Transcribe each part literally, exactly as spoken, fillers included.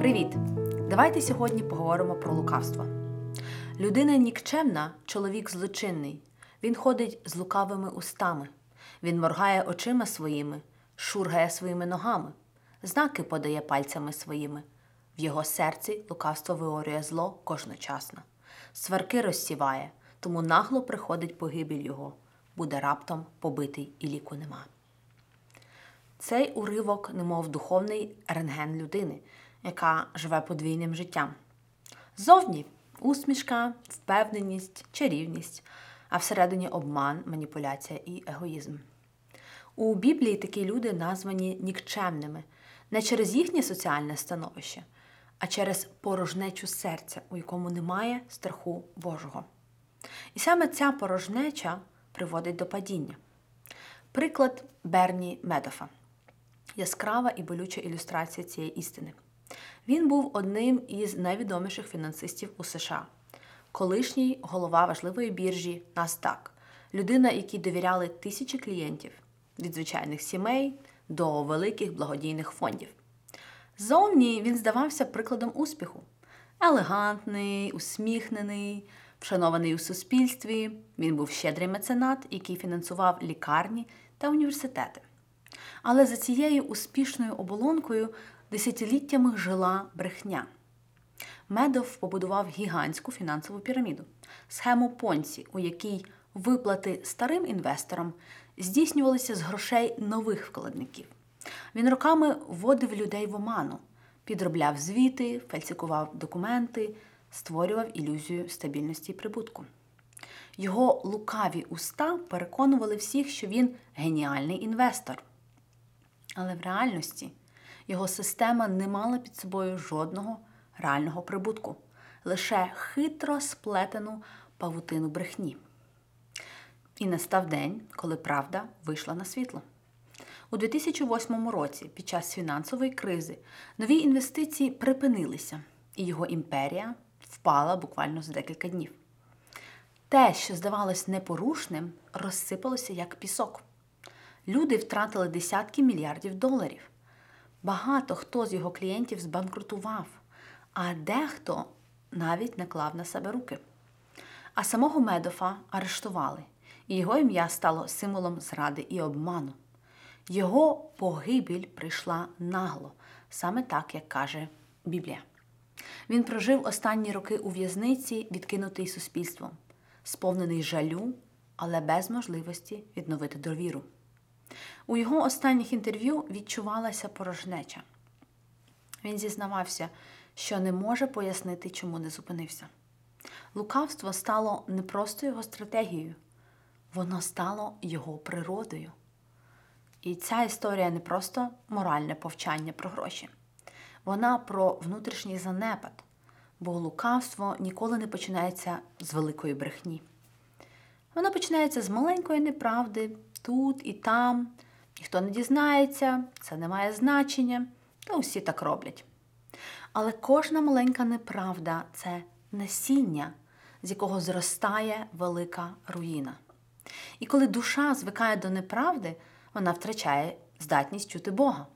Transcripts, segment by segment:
Привіт! Давайте сьогодні поговоримо про лукавство. Людина нікчемна, чоловік злочинний. Він ходить з лукавими устами. Він моргає очима своїми, шургає своїми ногами, знаки подає пальцями своїми. В його серці лукавство виорює зло кожночасно. Сварки розсіває, тому нагло приходить погибель його. Буде раптом побитий і ліку нема. Цей уривок немов духовний рентген людини, яка живе подвійним життям. Ззовні усмішка, впевненість, чарівність, а всередині обман, маніпуляція і егоїзм. У Біблії такі люди названі нікчемними не через їхнє соціальне становище, а через порожнечу серця, у якому немає страху Божого. І саме ця порожнеча приводить до падіння. Приклад Берні Медофа. Яскрава і болюча ілюстрація цієї істини. Він був одним із найвідоміших фінансистів у США. Колишній голова важливої біржі NASDAQ. Людина, якій довіряли тисячі клієнтів. Від звичайних сімей до великих благодійних фондів. Ззовні він здавався прикладом успіху. Елегантний, усміхнений, вшанований у суспільстві. Він був щедрий меценат, який фінансував лікарні та університети. Але за цією успішною оболонкою десятиліттями жила брехня. Медоф побудував гігантську фінансову піраміду, схему Понці, у якій виплати старим інвесторам здійснювалися з грошей нових вкладників. Він роками вводив людей в оману, підробляв звіти, фальсифікував документи, створював ілюзію стабільності і прибутку. Його лукаві уста переконували всіх, що він геніальний інвестор. Але в реальності його система не мала під собою жодного реального прибутку, лише хитро сплетену павутину брехні. І настав день, коли правда вийшла на світло. У дві тисячі восьмому році, під час фінансової кризи, нові інвестиції припинилися, і його імперія впала буквально за декілька днів. Те, що здавалось непорушним, розсипалося як пісок. Люди втратили десятки мільярдів доларів. Багато хто з його клієнтів збанкрутував, а дехто навіть наклав на себе руки. А самого Медофа арештували, і його ім'я стало символом зради і обману. Його погибель прийшла нагло, саме так, як каже Біблія. Він прожив останні роки у в'язниці, відкинутий суспільством, сповнений жалю, але без можливості відновити довіру. У його останніх інтерв'ю відчувалася порожнеча. Він зізнавався, що не може пояснити, чому не зупинився. Лукавство стало не просто його стратегією, воно стало його природою. І ця історія не просто моральне повчання про гроші. Вона про внутрішній занепад, бо лукавство ніколи не починається з великої брехні. Воно починається з маленької неправди, тут і там. Ніхто не дізнається, це не має значення, та усі так роблять. Але кожна маленька неправда – це насіння, з якого зростає велика руїна. І коли душа звикає до неправди, вона втрачає здатність чути Бога.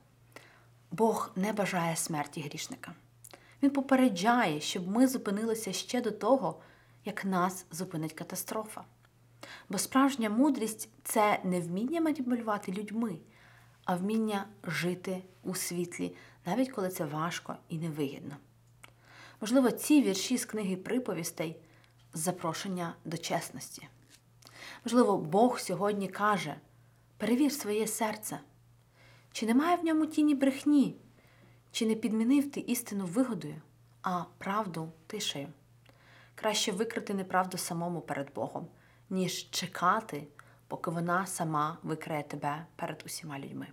Бог не бажає смерті грішника. Він попереджає, щоб ми зупинилися ще до того, як нас зупинить катастрофа. Бо справжня мудрість – це не вміння маніпулювати людьми, а вміння жити у світлі, навіть коли це важко і невигідно. Можливо, ці вірші з книги приповістей – запрошення до чесності. Можливо, Бог сьогодні каже: перевір своє серце. Чи немає в ньому тіні брехні? Чи не підмінив ти істину вигодою, а правду тишею? Краще викрити неправду самому перед Богом, ніж чекати, поки вона сама викриє тебе перед усіма людьми.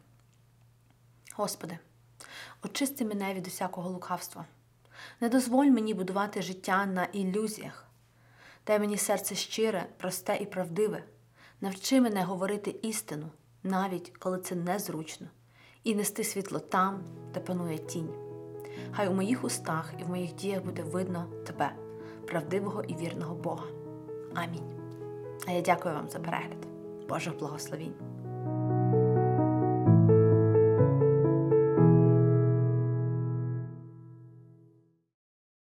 Господи, очисти мене від усякого лукавства. Не дозволь мені будувати життя на ілюзіях. Дай мені серце щире, просте і правдиве. Навчи мене говорити істину, навіть коли це незручно, і нести світло там, де панує тінь. Хай у моїх устах і в моїх діях буде видно Тебе, правдивого і вірного Бога. Амінь. А я дякую вам за перегляд. Божих благословінь.